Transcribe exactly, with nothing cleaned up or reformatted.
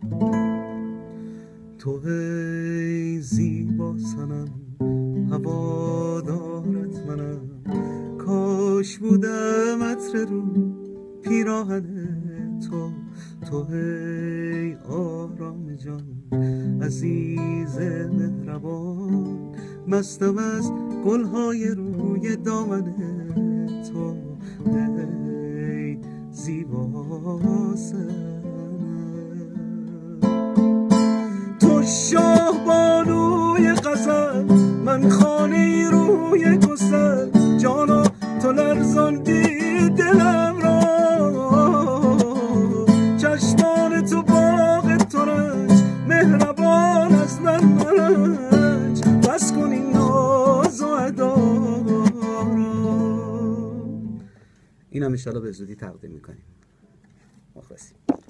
تو ای زیبا صنم هوادارت منم، کاش بودم عطر رو پیراهن تو. تو ای آرام جان عزیز مهربان، مستم از گلهای روی دامن تو. ای زیبا صنم، تو شاه بانوی غزل، من خانه روی گسل. جانا تو لرزاندی دلم را، چشمان تو باغ ترنج، مهربان از من مرنج. بس کن این ناز و ادا را. اینم انشالله به زودی تقدیم میکنیم. مخلصیم.